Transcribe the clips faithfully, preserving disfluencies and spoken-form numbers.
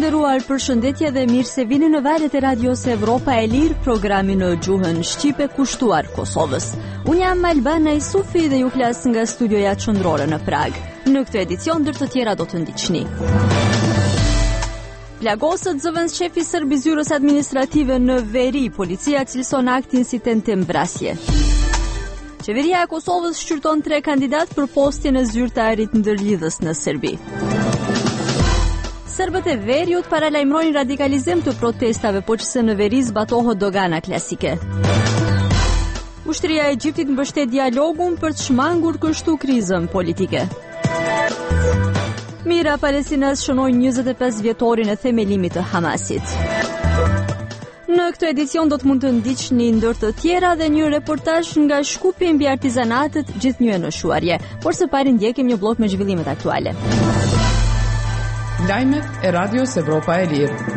nderuar, përshëndetje dhe mirë se vini në valët e radios Evropa e Lirë, programi në gjuhën shqipe kushtuar Kosovës. Unë jam Albana Isufi dhe ju flas nga studioja qendrore në Prag. Në këtë edicion ndër të tjera do të ndiqni. Plagosët zëvendës shefi serb i zyrës administrative në veri, policia cilëson aktin si tentim vrasje. Qeveria e Kosovës shqyrton tre kandidat për postin e zyrtarit ndërlidhës në Serbi. Serbët e Veriut paralajmërojnë radikalizim të protestave, po që se në veri zbatohet dogana klasike. Ushtria e Egjiptit mbështet dialogun për të shmangur kështu krizën politike. Mira Palestinas shënoi njëzet e pesë vjetorin e themelimit të Hamasit. Në këtë edicion do të mund të ndiqni ndër të tjera dhe një reportazh nga Shkupi mbi artizanatet gjithnjë në shuarje, por së pari ndjekim një blok me zhvillimet aktuale. Lajmet e radios Evropa e Lirë.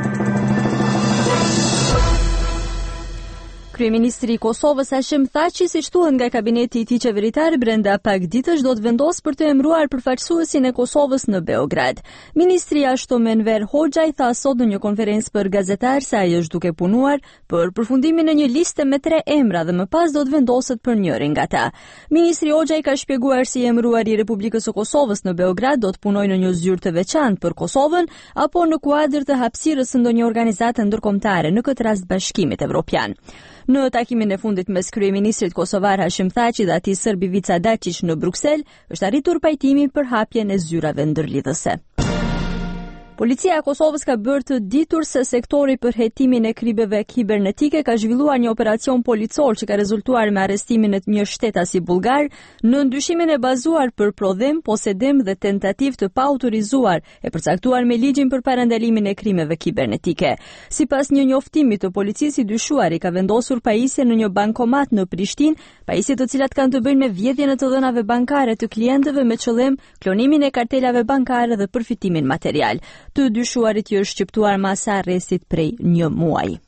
Kryeministri i Kosovës Hashim Thaçi, siç thuhet nga kabineti i tij qeveritar, brenda pak ditësh do të vendosë për të emëruar përfaqësuesin e Kosovës në Beograd. Ministri ashtu Enver Hoxha i tha sot në një konferencë për gazetarë se ai është duke punuar për përfundimin e një liste me tre emra dhe më pas do të vendoset për njërin nga ta. Ministri Hoxha i ka shpjeguar si emëruari i Republikës së Kosovës në Beograd do të punojë në një zyrë të veçantë për Kosovën apo në kuadër të hapësirës së ndonjë organizate ndërkombëtare, në këtë rast Bashkimit Evropian. Në takimin e fundit mes kryeministrit kosovar Hashim Thaçi dhe atij serb Ivica Dačić në Bruksel, është arritur pajtimi për hapjen e zyrave ndërlidhëse. Policia e Kosovës ka bërë të ditur se sektori për hetimin e kribeve kibernetike ka zhvilluar një operacion policor që ka rezultuar me arrestimin e një shtetasi bullgar në ndyshimin e bazuar për prodhim, posedim dhe tentativ të paautorizuar e përcaktuar me ligjin për parandalimin e krimeve kibernetike. Sipas një njoftimi të policisë, i dyshuari ka vendosur pajisje në një bankomat në Prishtinë, pajisje të cilat kanë të bëjnë me vjedhjen e të dhënave bankare të klientëve me qëllim klonimin e kartelave bankare dhe përfitimin material. Të dyshuarit i është shqiptuar masa arrestit prej një muaji.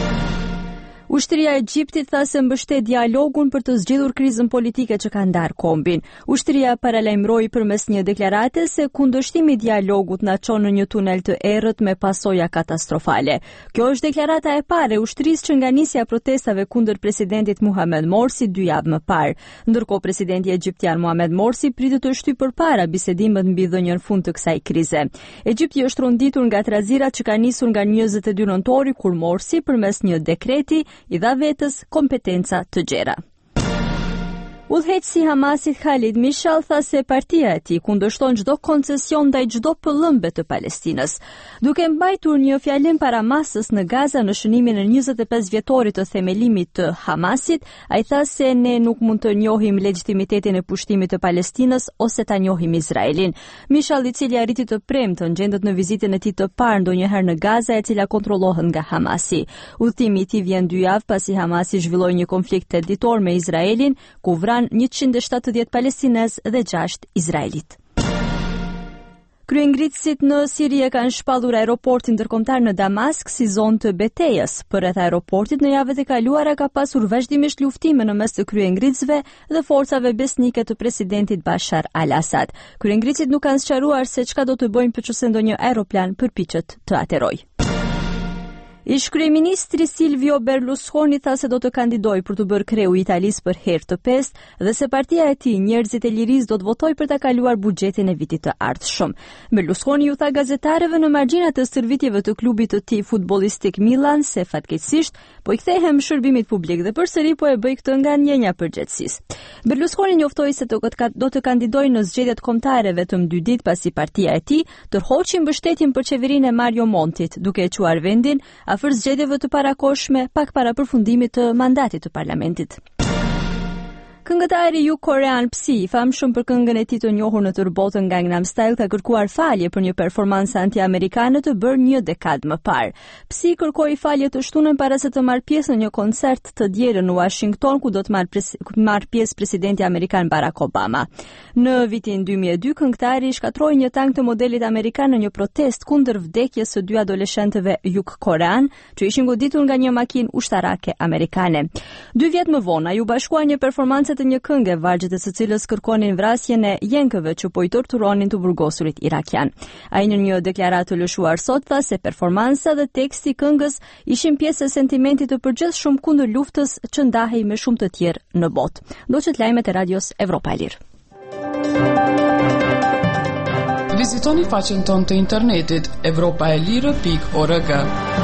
Ushtria e Egjiptit tha se mbështet dialogun për të zgjidhur krizën politike që ka ndarë kombin. Ushtria paralajmëroi përmes një deklarate se kundërshtimi i dialogut na çon në një tunel të errët me pasoja katastrofale. Kjo është deklarata e parë e ushtrisë që nga nisja protestave kundër presidentit Muhammed Morsi dy javë më parë. Ndërkohë presidenti egjiptian Muhammed Morsi pritet të shtyjë përpara bisedimet mbi dhënien fund të kësaj krize. Egjipti është runditur nga trazirat që kanë nisur nga njëzet e dy nëntori kur Morsi përmes një dekreti i dha vetës kompetenca të gjera. Udhëheqësi i Hamasit Khalid Mishal tha se partia e tij kundërshton çdo koncesion ndaj çdo pëllëmbe të Palestinës. Duke mbajtur një fjalim para masës në Gaza në shënimin e njëzet e pesë vjetorit të themelimit të Hamasit, ai tha se ne nuk mund të njohim legitimitetin e pushtimit të Palestinës ose ta njohim Izraelin. Mishal, i cili arriti të premten gjendet në vizitën e tij të parë ndonjëherë në Gaza, e cila kontrollohet nga Hamasi. Udhëtimi i tij vjen dy javë pasi Hamasi zhvilloi një konflikt editor me Izraelin, ku njëqind e shtatëdhjetë palestinez dhe gjashtë izraelit. Kryengritësit në Siri e kanë shpallur aeroportin ndërkombëtar në Damask si zonë të betejës. Përreth aeroportit në javët e kaluara ka pasur vazhdimisht luftime në mes të kryengritësve dhe forcave besnike të presidentit Bashar al-Assad. Kryengritësit nuk kanë sqaruar se çka do të bëjnë përçëse ndonjë aeroplan përpiqet të aterojë. Ish kryeministri Silvio Berlusconi tha se do të kandidojë për të bërë kreu i Italisë për herë të pestë dhe se partia e tij, Njerëzit e Lirisë, do të votojë për ta kaluar buxhetin e vitit të ardhshëm. Berlusconi u tha gazetarëve në margjinat të stërvitjeve të klubit të tij futbollistik Milan se fatkeqësisht po i kthehem shërbimit publik dhe përsëri po e bëj këtë nga ndjenja përgjegjësisë. Berlusconi njoftoi se do të kandidojë në zgjedhjet kombëtare vetëm dy ditë pasi partia e tij tërhoqi mbështetjen për qeverinë e Mario Montit, duke e quar vendin afër zgjedhjeve të parakohshme pak para përfundimit të mandatit të parlamentit. Këngëtari jug-korean Psy, i famshëm për këngën e tij të njohur në tërë botën Gangnam Style, ka kërkuar falje për një performancë anti-amerikane të bërë një dekadë më parë. Psy kërkoi falje të shtunën para se të marrë pjesë në një koncert të dielën në Washington, ku do të marrë pres marrë pjesë presidenti amerikan Barack Obama. Në vitin dy mijë e dy, këngëtari shkatroi një tank të modelit amerikan në një protest kundër vdekjes së dy adoleshentëve jug-korean që ishin goditur nga një makinë ushtarake amerikane. Dy vjet më vonë, ai u bashkua një performancë të një këngë vargjet e së cilës kërkonin vrasjen e jenkëve që po i torturonin të burgosurit irakian. Ai në një deklaratë të lëshuar sot tha se performansa dhe teksti i këngës ishin pjesë e sentimentit të përgjithshëm kundër luftës që ndahej me shumë të tjerë në botë. Ndoqët lajmet e radios Evropa e Lirë. Vizitoni faqen tonë të internetit evropa e lirë pikë org.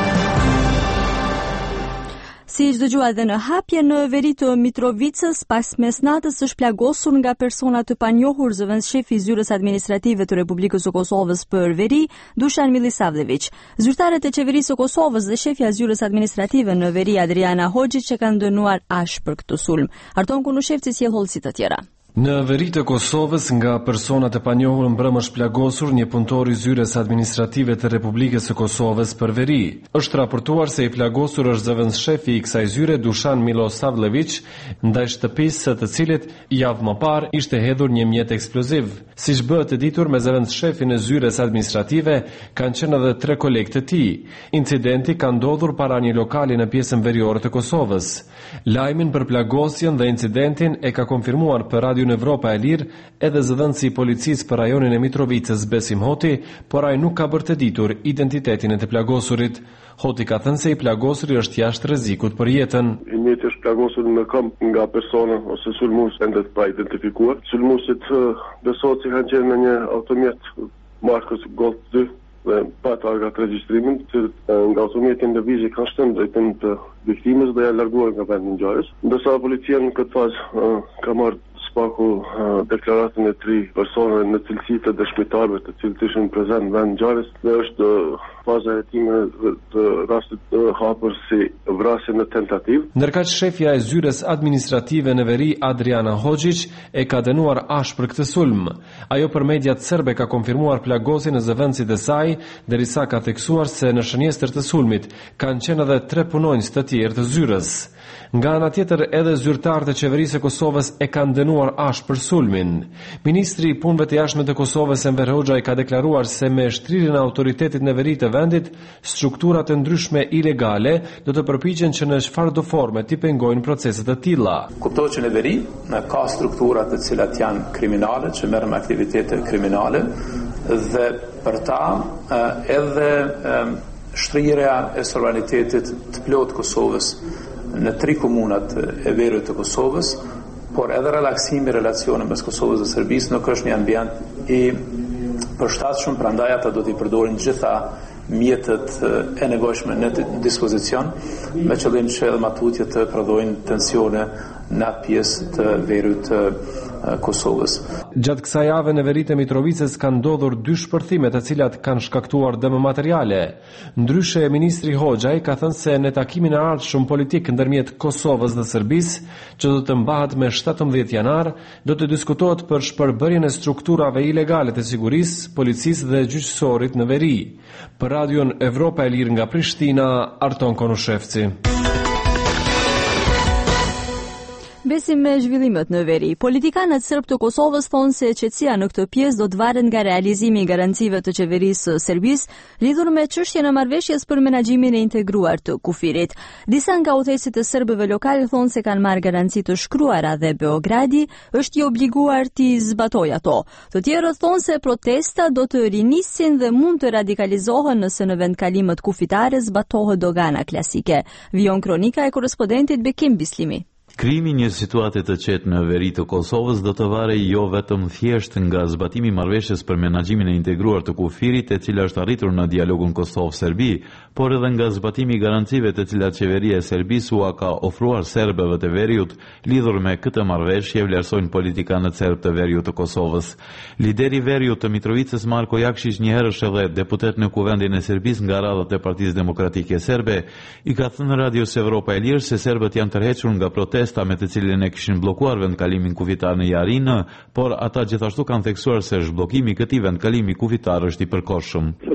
Si që dëgjua dhe në hapje në veri të Mitrovicës, pas mesnatës është plagosur nga persona të panjohur zëvendës shefi i zyrës administrative të Republikës së Kosovës për veri, Dušan Milisavljević. Zyrtarët e qeverisë së Kosovës dhe shefja e zyrës administrative në veri Adriana Hoxhić e kanë dënuar ashpër këtë sulm. Arton Kunushevci sjell hollësi të tjera. Në veri të Kosovës nga personat e panjohur mbrëm është plagosur një punëtor i zyrës administrative të Republikës së Kosovës për veri. Është raportuar se i plagosur është zëvendës shefi i kësaj zyre Dušan Milosavljević, ndaj shtëpisë së të cilit javë më parë ishte hedhur një mjet eksploziv. Siç bëhet e ditur, me zëvendës shefin e zyrës administrative kanë qenë edhe tre kolegë të tij. Incidenti ka ndodhur para një lokali në pjesën veriore të Kosovës. Lajmin për plagosjen dhe incidentin e ka konfirmuar për radio në Evropa e Lirë edhe zëdhënësi i policisë për rajonin e Mitrovicës Besim Hoti, por ai nuk ka bërë të ditur identitetin e të plagosurit. Hoti ka thënë se i plagosuri është jashtë rrezikut për jetën. Mjeti është plagosur në këmbë nga persona ose sulmues ende pa identifikuar. Sulmuesit besohet se kanë qenë në një automjet markës Golf dy dhe pa targa të regjistrimin, që nga automjetin lëvizje kanë shtënë drejtim të viktimës dhe ja larguar nga vendi i ngjarjes. Ndërsa policia në këtë fazë ka marrë spaku uh, deklaratën e tri personave në cilësi të dëshmitarëve të cilët ishin prezent në vend ngjarjes dhe është uh, faza e hetimeve të rastit uh, hapur si vrasje në tentativë. Ndërkaq shefja e zyrës administrative në veri Adriana Hoxhić e ka dënuar ashpër këtë sulm. Ajo për mediat serbe ka konfirmuar plagosjen e zëvendësit e saj, derisa ka theksuar se në shënjestër të sulmit kanë qenë edhe tre punonjës të tjerë të zyrës. Nga ana tjetër, edhe zyrtarët e qeverisë së Kosovës e kanë dënuar ashpër sulmin. Ministri i punëve të jashtme të Kosovës Enver Hoxha ka deklaruar se me shtrirjen e autoritetit në veri të vendit, strukturat e ndryshme ilegale do të përpiqen që në çfarëdo forme të pengojnë procese të tilla. Kuptohet që në veri ka struktura të cilat janë kriminale, që merren me aktivitete kriminale dhe për ta edhe shtrirja e sovranitetit të plotë Kosovës në tri komunat e veriut të Kosovës, por edhe relaksimi i relacioneve mes Kosovës dhe Serbisë nuk është një ambient i përshtatshëm, prandaj ata do t'i përdorin gjitha mjetet e nevojshme në dispozicion, me qëllim që edhe matutjet të prodhojnë tensione në atë pjesë të veriut të Kosovës. Gjatë kësaj jave në veritë e Mitrovicës kanë ndodhur dy shpërthime të cilat kanë shkaktuar dëm materiale. Ndryshe, ministri Hoxha ka thënë se në takimin e ardhshëm politik ndërmjet Kosovës dhe Serbisë, që do të mbahet me shtatëmbëdhjetë janar, do të diskutohet për shpërbërjen e strukturave ilegale të sigurisë, policisë dhe gjyqësorit në veri. Për radion Evropa e Lirë nga Prishtina, Arton Konushevci. Besim me zhvillimet në veri. Politikanët serb të Kosovës thonë se qetësia në këtë pjesë do të varet nga realizimi i garancive të qeverisë së Serbisë lidhur me çështjen e marrëveshjes për menaxhimin e integruar të kufirit. Disa nga udhëheqësit e serbëve lokal thonë se kanë marrë garanci të shkruara dhe Beogradi është i obliguar t'i zbatojë ato. Të tjerët thonë se protesta do të rinisin dhe mund të radikalizohen nëse në vendkalimet kufitare zbatohet dogana klasike. Vion kronika e korrespondentit Bekim Bislimi. Krijimi një situate të qetë në veri të Kosovës do të varej jo vetëm thjesht nga zbatimi i marrëveshjes për menaxhimin e integruar të kufirit, e cila është arritur në dialogun Kosovë-Serbi, por edhe nga zbatimi i garancive të cilat qeveria e Serbisë ua ka ofruar serbëve të veriut lidhur me këtë marrëveshje, vlerësojnë politikanët serb të veriut të Kosovës. Lideri i veriut të Mitrovicës Marko Jakšić, një herësh edhe deputet në kuvendin e Serbisë nga radhat e Partisë Demokratike Serbe, i ka thënë radios Evropa e Lirë se serbët janë tërhequr nga protesta me të cilin e kishin bllokuar vendkalimin kufitar në Jarinë, por ata gjithashtu kanë theksuar se zhbllokimi i këtij vendkalimi kufitar është i përkohshëm. Serbisë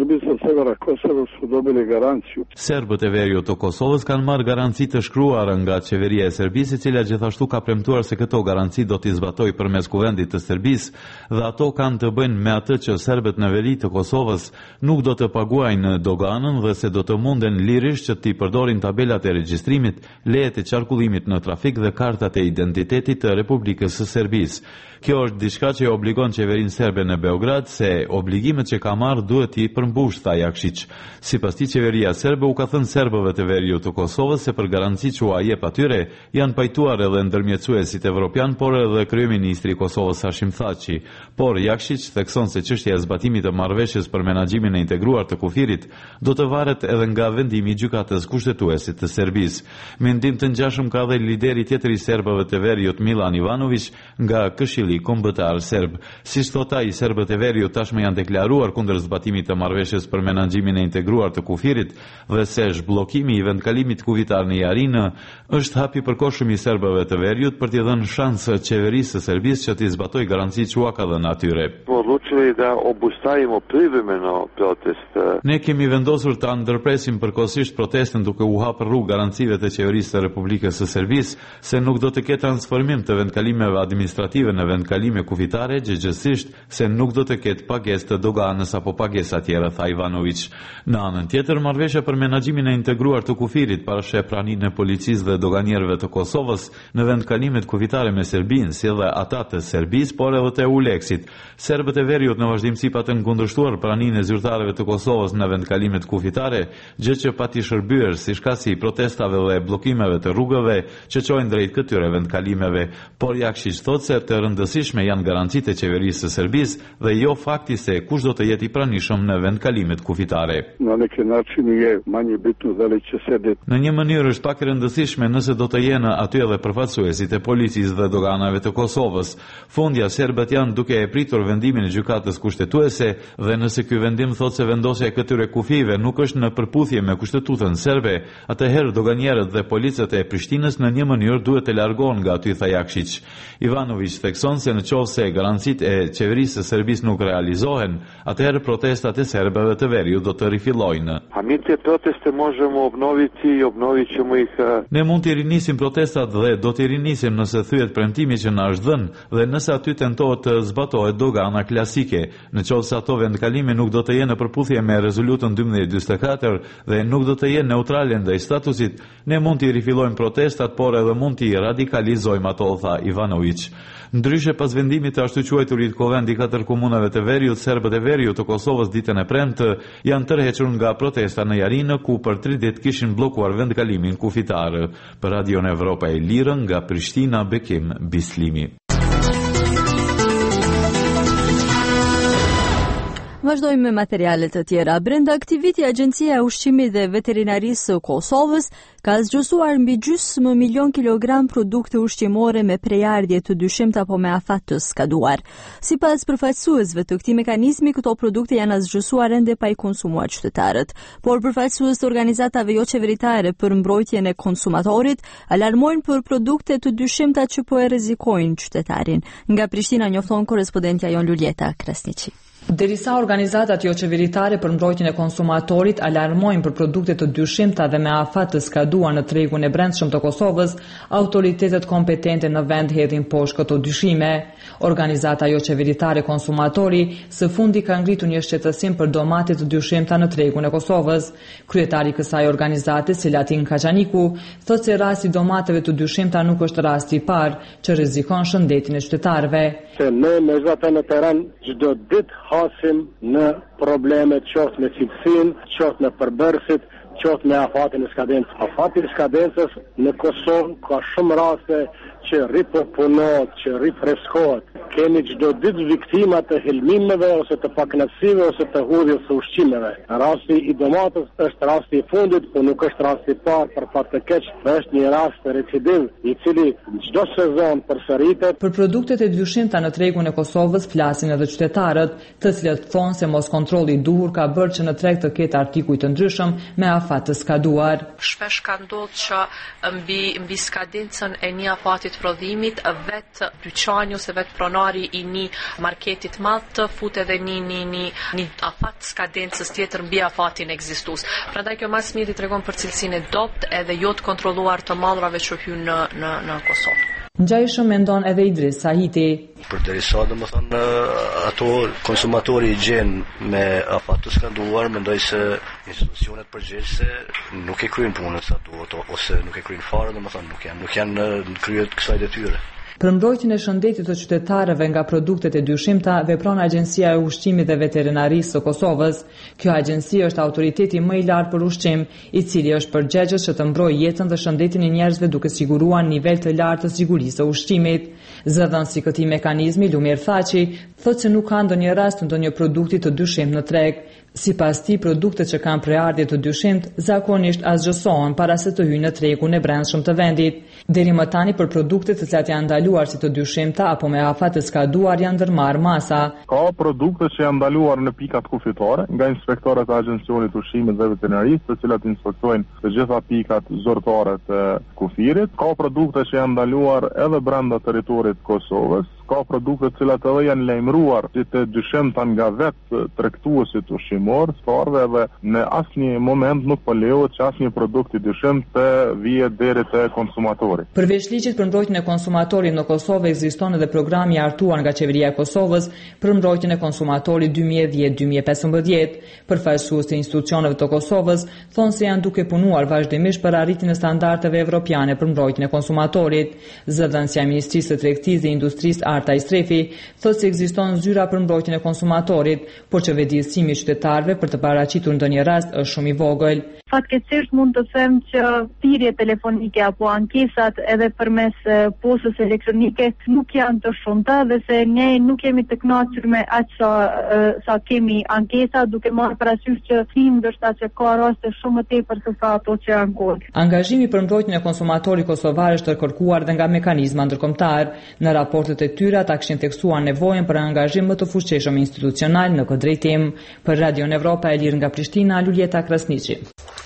Severa Kosovës u dobili garanciu. Serbët e veriut të Kosovës kanë marrë garanci të shkruara nga qeveria e Serbisë, e cila gjithashtu ka premtuar se këto garanci do t'i zbatoj përmes kuvendit të Serbisë, dhe ato kanë të bëjnë me atë që serbët në veri të Kosovës nuk do të paguajnë doganën dhe se do të munden lirisht që t'i përdorin tabelat e regjistrimit, lejet e qarkullimit në trafik dhe kartat e identitetit të Republikës së Serbisë. Kjo është diçka që obligon qeverinë serbe në Beograd, se obligimet që ka marrë duhet t'i përmbush, tha Jakšić. Sipas tij, qeveria serbe u ka thënë serbëve të veriut të Kosovës se për garanci që ua jep atyre janë pajtuar edhe ndërmjetësuesit evropian, por edhe kryeministri i Kosovës Hashim Thaçi. Por Jakšić thekson se çështja e zbatimit të marrëveshjes për menaxhimin e integruar të kufirit do të varet edhe nga vendimi i gjykatës kushtetuese të Serbisë. Mendim të ngjashëm ka dhe lideri tjetër i serbëve të veriut Milan Ivanović nga Këshilli Kombëtar Serb. Siç thot ai, serbët e veriut tashmë janë deklaruar kundër zbatimit të marrëveshjes për menaxhimin e integruar të kufirit dhe se zhbllokimi i vendkalimit kufitar në Jarinë është hap i përkohshëm i serbëve të veriut për t'i dhënë shans qeverisë së Serbisë që t'i zbatojë garancitë që ua ka dhënë atyre. Odlučili da obustavimo privremeno protest. Ne kemi vendosur ta ndërpresim përkohësisht protestën duke u hapur rrugë garancive të qeverisë së Republikës së Serbisë se nuk do të ketë transformim të vendkalimeve administrative në vendkalime kufitare, gjithsesi se nuk do të ketë pagesë të doganës apo pagesa tjera, tha Ivanović. Në anën tjetër, marrëveshja për menaxhimin e integruar të kufirit parasheh praninë e policisë dhe doganierëve të Kosovës në vendkalimet kufitare me Serbinë, si dhe ata të Serbisë, por edhe të Euleksit. Serbët e veriut në vazhdimsi pa të kundërshtuar praninë e zyrtarëve të Kosovës në vendkalimet kufitare, gjë që pati shërbyer si shkasi i protestave dhe bllokimeve të rrugëve që çojnë drejt këtyre vendkalimeve. Por Jakšić thotë se të rëndësishme janë garancitë e qeverisë së Serbisë dhe jo fakti se kush do të jetë i pranishëm në vendkalimet kufitare. Në neki način je manje bitno da li će sedeti. Në një mënyrë është pak e rëndësishme nëse do të jenë aty edhe përfaqësuesit e policisë dhe doganave të Kosovës. Fundja, serbët janë duke e pritur vendimin e gjykatës kushtetuese dhe nëse ky vendim thotë se vendosja e këtyre kufive nuk është në përputhje me kushtetutën serbe, atëherë doganierët dhe policët e Prishtinës në një mënyrë duhet të largohen nga aty, tha Jakšić. Ivanović thekson se në qoftë se garancitë e qeverisë së Serbisë nuk realizohen, atëherë protestat e serbëve të veriut do të rifillojnë. A mi te proteste možemo obnoviti i obnovit ćemo ih. Ne mund të rinisim protestat dhe do të rinisim nëse thyet premtimi që na është dhënë dhe nëse aty tentohet të zbatohet dogana klasike. Në qoftë se ato vendkalime nuk do të jenë në përputhje me rezolutën dymbëdhjetë dymbëdhjetë e katër dhe nuk do të jenë neutrale ndaj statusit, ne mund të rifillojmë protestat, por edhe mund të radikalizojmë ato, tha Ivanović. Ndryshe pas vendimit të ashtu quajturit Kovendi i katër komunave të veriut, serbët e veriut të Kosovës ditën e premtë janë tërhequr nga protesta në Jarinë, ku për tri ditë kishin bllokuar vendkalimin kufitar. Për Radion Evropa e Lirë, nga Prishtina, Bekim Bislimi. Vazhdojmë me materialet të tjera. Brenda aktiviti, Agjencia e Ushqimit dhe Veterinarisë së Kosovës ka zgjusuar mbi gjysmë milion kilogram produkte ushqimore me prejardhje të dyshimta apo me afat të skaduar. Sipas përfaqësuesve të këtij mekanizmi, këto produkte janë zgjusuar ende pa i konsumuar qytetarët, por përfaqësues të organizatave jo qeveritare për mbrojtjen e konsumatorit alarmojnë për produkte të dyshimta që po e rrezikojnë qytetarin. Nga Prishtina njofton korrespondentja jon Luljeta Krasniqi. Derisa organizatat jo qeveritare për mbrojtjen e konsumatorit alarmojnë për produkte të dyshimta dhe me afat të skaduar në tregun e brendshëm të Kosovës, autoritetet kompetente në vend hedhin poshtë këto dyshime. Organizata jo qeveritare Konsumatori së fundi ka ngritur një shqetësim për domatet të dyshimta në tregun e Kosovës. Kryetari i kësaj organizate, Selatin Kaçaniku, thotë se rasti i domateve të dyshimta nuk është rasti i parë që rrezikon shëndetin e qytetarëve. Se ne me zata në teren çdo ditë hasim në problemet qoftë me cilësinë, qoftë me përbërësit, qoftë me afatin e skadencës. Afati i skadencës në Kosovë ka shumë raste që ripopunohet, që rifreskohet. Kemi çdo ditë viktima të helmimeve ose të pakënaqësive ose të hudhjes së ushqimeve. Rasti i domatës është rasti i fundit, por nuk është rasti i parë, për fat të keq, është një rast recidiv i cili çdo sezon përsëritet. Për produktet e dyshimta në tregun e Kosovës flasin edhe qytetarët, të cilët thonë se mos kontrolli i duhur ka bërë që në treg të ketë artikuj të ndryshëm me afat të skaduar. Shpesh ka ndodhur që mbi mbi skadencën e një afati të prodhimit vetë dyqani ose vetë pronari kryetari i një marketi të madh të futet edhe një një një një afat skadencës tjetër mbi afatin ekzistues. Prandaj kjo mas miri tregon për cilësinë e dobët edhe jo të kontrolluar të mallrave që hyn në në në Kosovë. Ngjajshëm mendon edhe Idris Sahiti. Përderisa domethënë ato konsumatori i gjen me afat të skaduar, mendoj se institucionet përgjegjëse nuk e kryejnë punën sa duhet ose nuk e kryejnë fare, domethënë nuk janë nuk janë në krye të kësaj detyre. Për mbrojtjen e shëndetit të qytetarëve nga produktet e dyshimta vepron Agjencia e Ushqimit dhe Veterinarisë së Kosovës. Kjo agjenci është autoriteti më i lartë për ushqim, i cili është përgjegjës që të mbrojë jetën dhe shëndetin e njerëzve duke siguruar nivel të lartë të sigurisë së ushqimit. Zëdhënësi i këtij mekanizmi, Lumir Thaçi, thotë se nuk ka ndonjë rast ndonjë produkti të dyshimt në treg. Sipas tij, produktet që kanë preardhje të dyshimt zakonisht asgjësohen para se të hyjnë në tregun e brendshëm të vendit. Deri më tani për produktet të cilat janë ndaluar si të dyshimta apo me afat të skaduar janë ndërmarrë masa. Ka produkte që janë ndaluar në pikat kufitore nga inspektorët e Agjencionit të Ushqimit dhe Veterinarisë, të cilat inspektojnë të gjitha pikat zyrtare të kufirit. Ka produkte që janë ndaluar edhe brenda territorit të Kosovës. Ka produkte të cilat edhe janë lajmëruar si të dyshimta nga vetë tregtuesit ushqimor, starve dhe në asnjë moment nuk po lejohet që asnjë produkt i dyshimt të vihet deri te konsumatori. Përveç ligjit për mbrojtjen e konsumatorit në Kosovë ekziston edhe programi i hartuar nga Qeveria e Kosovës për mbrojtjen e konsumatorit dy mijë e dhjetë deri dy mijë e pesëmbëdhjetë. Përfaqësues të institucioneve të Kosovës thonë se janë duke punuar vazhdimisht për arritjen e standardeve evropiane për mbrojtjen e konsumatorit. Zëdhënësia e Ministrisë së Tregtisë dhe Industrisë Arta Istrefi thotë se ekziston zyra për mbrojtjen e konsumatorit, por që vetëdijësimi i qytetarëve për të paraqitur ndonjë rast është shumë i vogël. Fatkeqësisht mund të them që thirrje telefonike apo ankesat edhe përmes postës elektronike nuk janë të shumta dhe se ne nuk jemi të kënaqur me aq sa, sa kemi ankesa, duke marrë parasysh që tim ndoshta që ka raste shumë më tepër se sa ato që janë kohë. Angazhimi për mbrojtjen e konsumatorit kosovar është kërkuar dhe nga mekanizma ndërkombëtar. Në raportet e tyre ata kishin theksuar nevojën për angazhim më të fuqishëm institucional në këtë drejtim. Për Radio Evropa e Lirë nga Prishtina, Luljeta Krasniqi.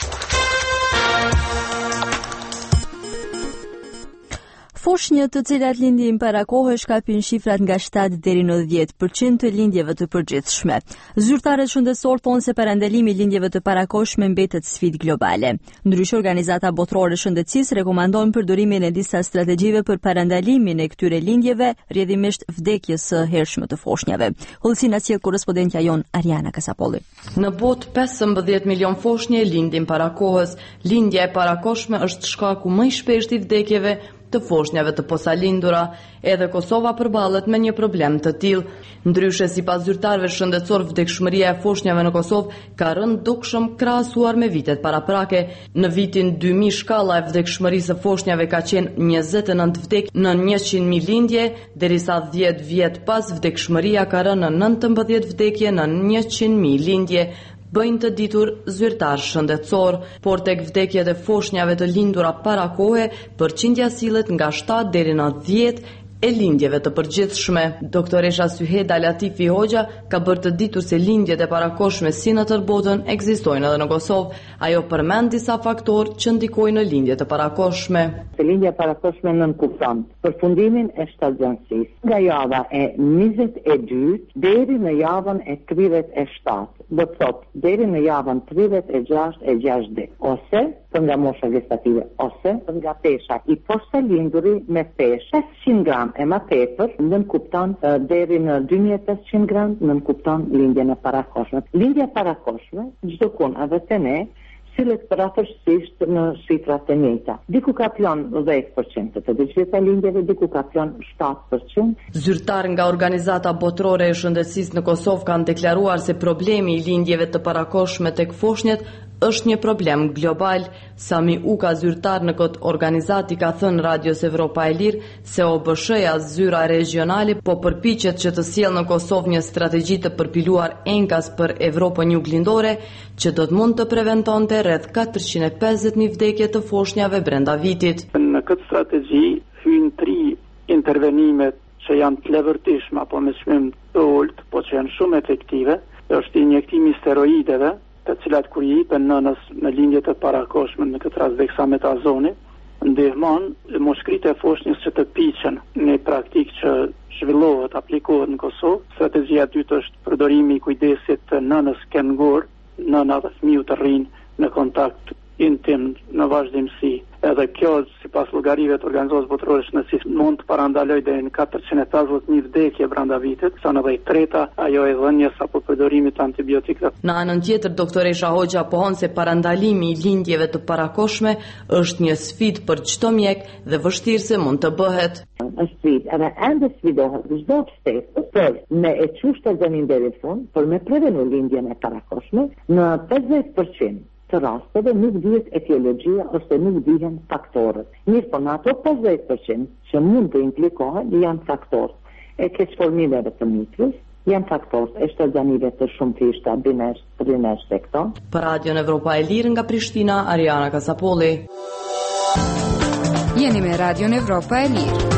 Foshnjët të cilat lindin para kohësh kapin shifrat nga shtatë deri në dhjetë përqind të lindjeve të përgjithshme. Zyrtarët shëndetësor thonë se parandalimi i lindjeve të parakohshme mbetet sfidë globale. Ndryshe, Organizata Botërore e Shëndetësisë rekomandon përdorimin e disa strategjive për parandalimin e këtyre lindjeve, rrjedhimisht vdekjes së hershme të foshnjave. Hollësin asjell korrespondentja jon Ariana Kasapolli. Në botë pesëmbëdhjetë milion foshnje lindin para kohës. Lindja e parakohshme është shkaku më i shpeshtë i vdekjeve të foshnjave të posalindura. Edhe Kosova përballet me një problem të tillë. Ndryshe, sipas zyrtarëve shëndetësor, vdekshmëria e foshnjave në Kosovë ka rënë dukshëm krahasuar me vitet paraprake. Në vitin dy mijë shkalla e vdekshmërisë së foshnjave ka qenë njëzet e nëntë vdekje në njëqind mijë lindje, derisa dhjetë vjet pas vdekshmëria ka rënë në nëntëmbëdhjetë vdekje në njëqind mijë lindje. Bëjnë të ditur zyrtar shëndetësor, por tek vdekjet e foshnjave të lindura para kohe, përqindja sillet nga shtatë deri në dhjetë e lindjeve të përgjithshme. Doktoresha Syheda Latifi Hoxha ka bërë të ditur se lindjet e parakohshme si në tërë botën ekzistojnë edhe në Kosovë. Ajo përmend disa faktorë që ndikojnë në lindjet e parakohshme. Lindja e parakohshme nënkupton përfundimin e shtatëdhënësisë. Nga java e njëzet e dytë deri në javën e tridhjetë e shtatë. Do të thotë deri në javën tridhjetë e gjashtë e gjashtëdhjetë, ose për nga mosha gestative, ose për nga pesha i posalinduri me peshë pesëqind gram e më tepër, nënkupton uh, deri në dy mijë e pesëqind gram, nënkupton lindjen e parakohshme. Lindja e parakohshme çdo kun edhe te ne sillet përafërsisht në shifrat të njëjta. Diku ka plan dhjetë përqind të të gjitha lindjeve, diku ka plan shtatë përqind. Zyrtar nga Organizata Botërore e Shëndetësisë në Kosovë kanë deklaruar se problemi i lindjeve të parakohshme tek foshnjët është një problem global. Sami Uka, zyrtar në këtë organizati, ka thënë Radios Evropa e Lirë se O B S H-ja, zyra regionale, po përpiqet që të sjellë në Kosovë një strategji të përpiluar enkas për Evropën juglindore, që do të mund të preventonte rreth katërqind e pesëdhjetë mijë vdekje të foshnjave brenda vitit. Në këtë strategji hyjnë tri intervenimet që janë të levërtishme apo me çmim të ulët, po që janë shumë efektive. Është injektimi i steroideve, të cilat kur i jipen nënës në lindjet e parakohshme, në këtë rast dexametazoni, ndihmon moshkritja e foshnjës që të piqen në praktikë që zhvillohet, aplikohet në Kosovë. Strategjia e dytë është përdorimi i kujdesit të nënës kengur, nëna dhe fëmiu të rrinë në kontakt intim në vazhdimsi. Edhe kjo, sipas llogarive të Organizatës Botërore të Shëndetësisë, mund të parandalojë deri në katërqind e pesëdhjetë mijë vdekje brenda vitit, sa në dhe e treta ajo e dhënjes apo përdorimit të antibiotikëve. Në anën tjetër, doktoresha Hoxha pohon se parandalimi i lindjeve të parakoshme është një sfidë për çdo mjek dhe vështirë se mund të bëhet. Është sfidë, edhe ende sfidohet çdo shtetë për me e çushtë organin deri në fund, për me prevenu lindjen e parakoshme në pesëdhjetë përqind të rasteve nuk dihet etiologjia ose nuk dihen faktorët. Mirë, po në ato pesëdhjetë përqind që mund të implikohen janë faktorët e keqformimeve të mikrës, janë faktorët e shtazanive të shumëfishta, binesh, trinesh dhe këto. Për Radion Evropa e Lirë nga Prishtina, Ariana Kasapolli. Jeni me Radion Evropa e Lirë.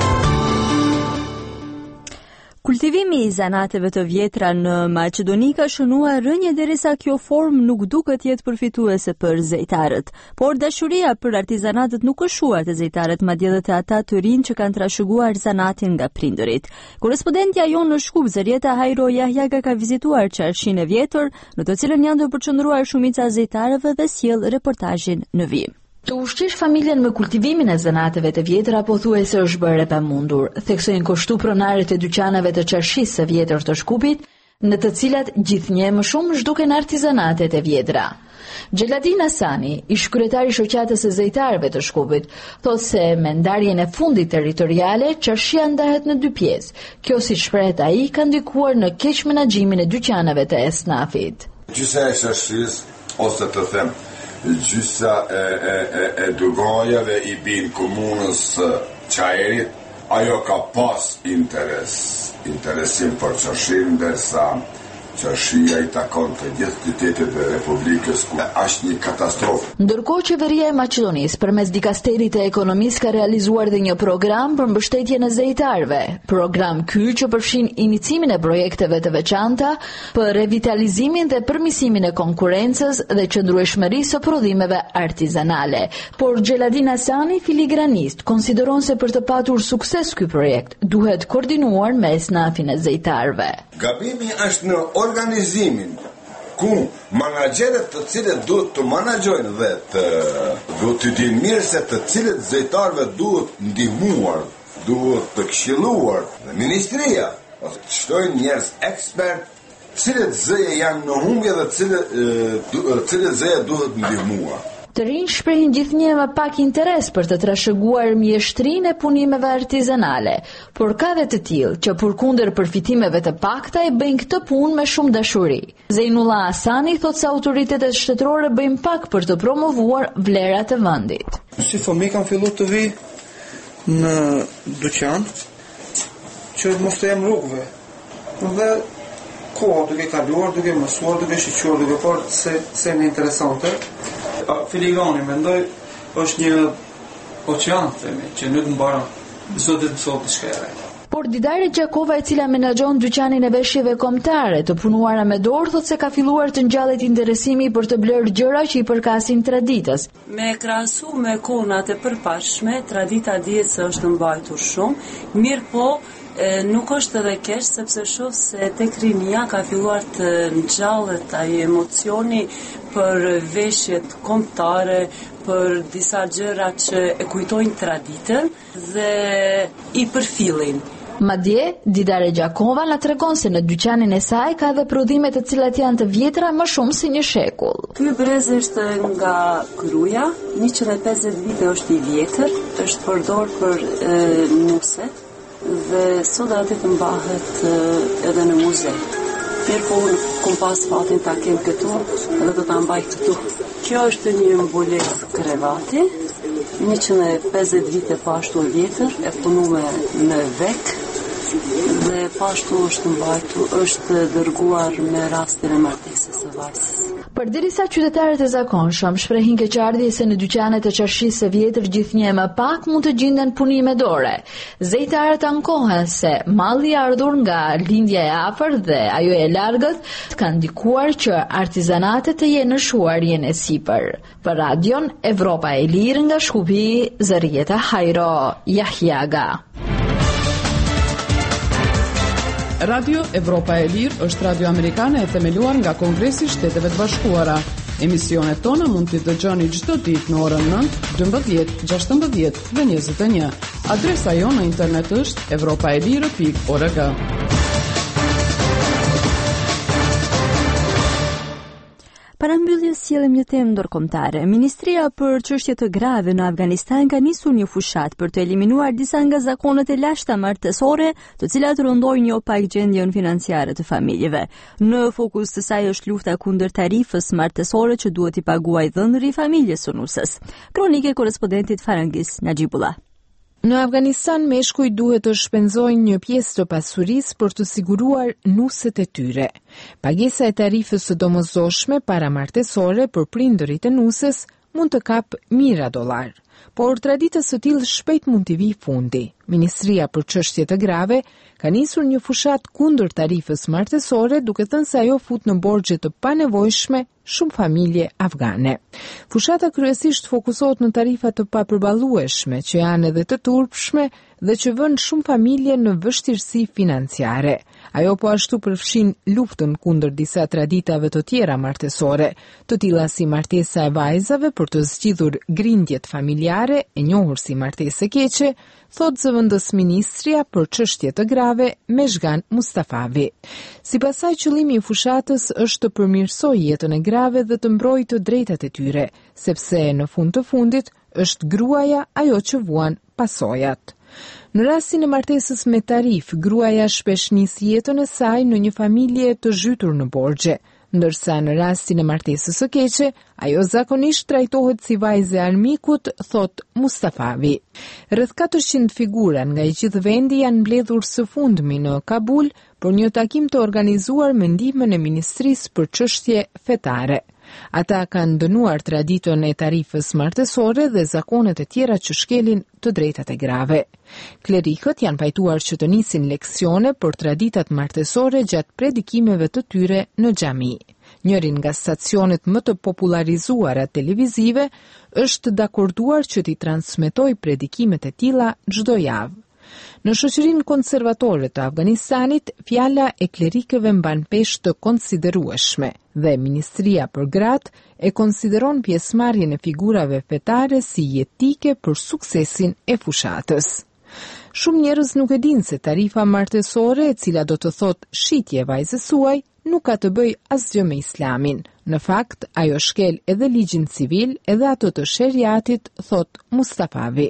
Kultivimi i zanateve të vjetra në Maqedoni ka shënuar rënje derisa kjo formë nuk duket jetë përfituese për zejtarët. Por dashuria për artizanatët nuk është shuar të zejtarët, madje edhe të ata të rinj që kanë trashëguar zanatin nga prindërit. Korrespondentja jonë në Shkup, Zërieta Hajro Jahjaga, ka vizituar qarshin e vjetër, në të cilën janë të përqendruar shumica zejtarëve dhe sjell reportazhin në vijim. Të ushqish familjen me kultivimin e zanateve të vjetra pothuajse është bërë e pamundur, theksojnë kështu pronarët e dyqanave të qarshisë së vjetër të Shkupit, në të cilat gjithnjë më shumë zhduken artizanatet e vjetra. Gjeladin Asani, ish kryetari i shoqatës së zejtarëve të Shkupit, thotë se me ndarjen e fundit territoriale, qarshia ndahet në dy pjesë. Kjo, si shprehet ai, ka ndikuar në keq menaxhimin e dyqanave të esnafit. Gjysa e qarshis, ose të them gjysa e, e, e, e Dugajave i bin komunës Qajerit, ajo ka pas interes, interesim për qarshin, derisa qarshia i takon të gjithë qytetet e Republikës, ku është një katastrofë. Ndërkohë, qeveria e Maqedonisë përmes dikasterit e ekonomisë ka realizuar dhe një program për mbështetjen e zejtarëve. Program ky që përfshin inicimin e projekteve të veçanta për revitalizimin dhe përmirësimin e konkurrencës dhe qëndrueshmërisë së prodhimeve artizanale. Por Gjeladin Asani, filigranist, konsideron se për të patur sukses ky projekt duhet koordinuar me esnafin e zejtarëve. Gabimi është në organizimin ku managerët të cilët duhet të managjojnë dhe të duhet të dinë mirë se të cilët zejtarëve duhet ndihmuar, duhet të këshilluar dhe ministria, ose të shtojnë njerëz ekspert, cilët zëje janë në humbje dhe cilët, cilët zëje duhet ndihmuar. Të rinj shprehin gjithnjë me pak interes për të trashëguar mjeshtrinë e punimeve artizanale, por ka dhe të tillë që përkundër përfitimeve të pakta e bëjnë këtë punë me shumë dashuri. Zeinullah Asani thotë se autoritetet shtetërore bëjnë pak për të promovuar vlerat e vendit. Si fëmijë kam filluar të vi në dyqan që mos të jem rrugëve. Dhe koha duke kaluar, duke mësuar, duke shiquar, duke parë se se në interesante. Filigrani, mendoj, është një ocean, themi, që nuk mbaron, zoti të thotë diçka e re. Por Didare Gjakova, e cila menaxhon dyqanin e veshjeve kombëtare të punuara me dorë, thotë se ka filluar të ngjallet interesimi për të blerë gjëra që i përkasin traditës. Me krahasu me konat e përpashme, tradita dihet se është mbajtur shumë, mirë po E, nuk është edhe keq, sepse shoh se tek rinia ka filluar të ngjallet ai emocioni për veshjet kombëtare, për disa gjëra që e kujtojnë traditën dhe i përfillin. Madje, Didare Gjakova na tregon se në dyqanin e saj ka edhe prodhime të cilat janë të vjetra më shumë si një shekull. Ky brez është nga Gruja, njëqind e pesëdhjetë vite është i vjetër, është përdor për e, nuset. Dhe sot aty të mbahet edhe në muze. Mirë po unë kom pas fatin ta kem këtu edhe do ta mbaj këtu. Kjo është një mbulesë krevati, njëqind e pesëdhjetë vite pashtu e vjetër, e punuar në vek dhe pashtu është mbajtur, është dërguar me rastin e martesës së vajzës. Përderisa qytetarët e zakonshëm shprehin keqardhje se në dyqanet e çarshisë së vjetër gjithnjë më pak mund të gjenden punime dore, zejtarët ankohen se malli i ardhur nga lindja e afër dhe ajo e largët kanë ndikuar që artizanatet të jenë në shuarjen e sipër. Për radion Evropa e Lirë nga Shkupi, Zërieta Hajro, Jahjaga. Radio Evropa e Lirë është radio amerikane e themeluar nga Kongresi i Shteteve të Bashkuara. Emisionet tona mund t'i dëgjoni çdo ditë në orën nëntë, dymbëdhjetë, gjashtëmbëdhjetë dhe njëzet e një. Adresa jonë në internet është evropaelire pikë org. Para mbylljes sjellim një temë ndërkombëtare. Ministria për çështje të grave në Afganistan ka nisur një fushat për të eliminuar disa nga zakonet e lashta martësore, të cilat rëndojnë jo pak gjendjen financiare të familjeve. Në fokus të saj është lufta kundër tarifës martësore që duhet i paguajë dhënëri familjes së nusës. Kronike korrespondentit Farangis Najibullah. Në Afganistan, meshkuj duhet të shpenzojnë një pjesë të pasurisë për të siguruar nuset e tyre. Pagesa e tarifës së domosdoshme para martësore për prindërit e nusës mund të kap mijëra dollar, por traditës së tillë shpejt mund t'i vijë fundi. Ministria për çështje të grave ka nisur një fushat kundër tarifës martësore, duke thënë se ajo fut në borxhe të panevojshme shumë familje afgane. Fushata kryesisht fokusohet në tarifa të papërballueshme, që janë edhe të turpshme dhe që vënë shumë familje në vështirësi financiare. Ajo po ashtu përfshin luftën kundër disa traditave të tjera martësore, të tilla si martesa e vajzave për të zgjidhur grindjet familjare, e njohur si martesë keqe, thot zëvendës ministria për çështje të grave Meshgan Mustafavi. Sipas saj, qëllimi i fushatës është të përmirësojë jetën e grave dhe të mbrojë të drejtat e tyre, sepse në fund të fundit është gruaja ajo që vuan pasojat. Në rastin e martesës me tarif, gruaja shpesh nis jetën e saj në një familje të zhytur në borxhe, ndërsa në rastin e martesës së keqe, ajo zakonisht trajtohet si vajzë e armikut, thot Mustafavi. Rreth katërqind figura nga i gjithë vendi janë mbledhur së fundmi në Kabul për një takim të organizuar me ndihmën e Ministrisë për Çështje Fetare. Ata kanë dënuar traditën e tarifës martësore dhe zakonet e tjera që shkelin të drejtat e grave. Klerikët janë pajtuar që të nisin leksione për traditat martësore gjatë predikimeve të tyre në xhami. Njërin nga stacionet më të popularizuara televizive është dakorduar që t'i transmetoj predikimet e tilla çdo javë. Në shoqërinë konservatore të Afganistanit, fjala e klerikëve mban peshë të konsiderueshme dhe Ministria për Gratë e konsideron pjesëmarrjen e figurave fetare si jetike për suksesin e fushatës. Shumë njerëz nuk e dinë se tarifa martësore, e cila do të thotë shitje e vajzës suaj, nuk ka të bëjë asgjë me Islamin. Në fakt, ajo shkel edhe ligjin civil edhe ato të sheriatit, thot Mustafavi.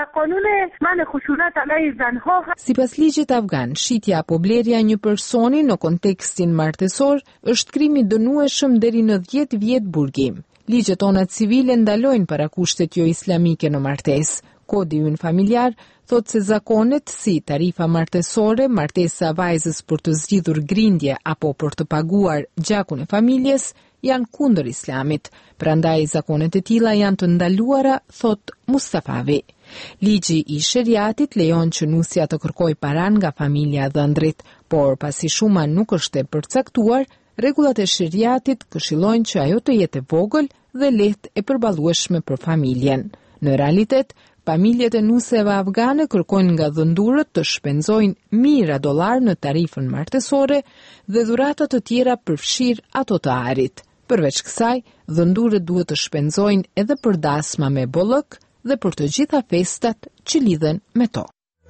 Sipas ligjit afgan, shitja apo blerja një personi në kontekstin martësor është krim i dënueshëm deri në dhjetë vjet burgim. Ligjet tona civile ndalojnë parakushtet jo islamike në martesë. Kodi ynë familjar thot se zakonet si tarifa martësore, martesa vajzës për të zgjidhur grindje apo për të paguar gjakun e familjes janë kundër Islamit. Prandaj zakonet e tilla janë të ndaluara, thot Mustafavi. Ligji i sheriatit lejon që nusja të kërkojë paran nga familja e dhëndrit, por pasi shuma nuk është e përcaktuar, rregullat e sheriatit këshillojnë që ajo të jetë e vogël dhe lehtë e përballueshme për familjen. Në realitet, familjet e nuseve afgane kërkojnë nga dhëndurët të shpenzojnë mijëra dollar në tarifën martësore dhe dhuratat të tjera përfshir ato të arit. Përveç kësaj, dhëndurët duhet të shpenzojnë edhe për dasma me bollëk dhe për të gjitha festat që lidhen me to.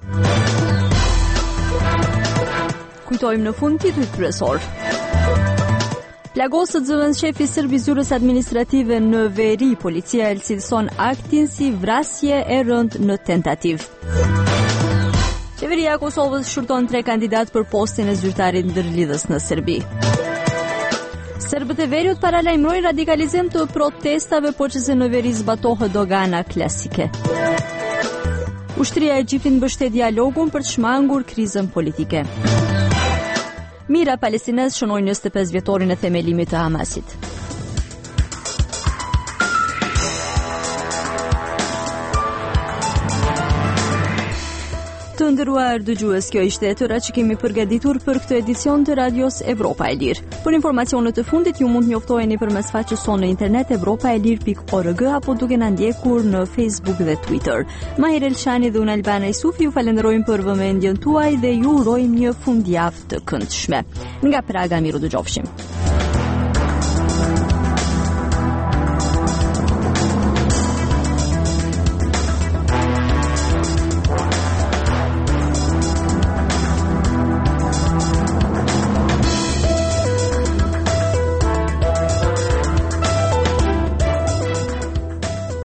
Kujtojmë në fund titujt kryesor. Plagosët zëvendëshefi serb i zyrës administrative në veri, policia e cilëson aktin si vrasje e rënd në tentativ. Qeveria e Kosovës shërton tre kandidat për postin e zyrtarit ndërlidhës në Serbi. Serbët e veriut paralajmërojnë radikalizim të protestave, por që se në veri zbatohet dogana klasike. Ushtria e Egjiptit mbështet dialogun për të shmangur krizën politike. Mira palestinez shënojnë njëzet e pesë vjetorin e themelimit të Hamasit. Të nderuar dëgjues, kjo ishte e tëra që kemi përgatitur për këtë edicion të Radios Evropa e Lirë. Për informacionet të fundit ju mund të njoftoheni përmes faqes sonë në internet evropa e lirë pikë org apo duke na ndjekur në Facebook dhe Twitter. Mahir Elshani dhe unë Albana Isufi ju falenderojmë për vëmendjen tuaj dhe ju urojmë një fundjavë të këndshme. Nga Praga, miru dëgjofshim.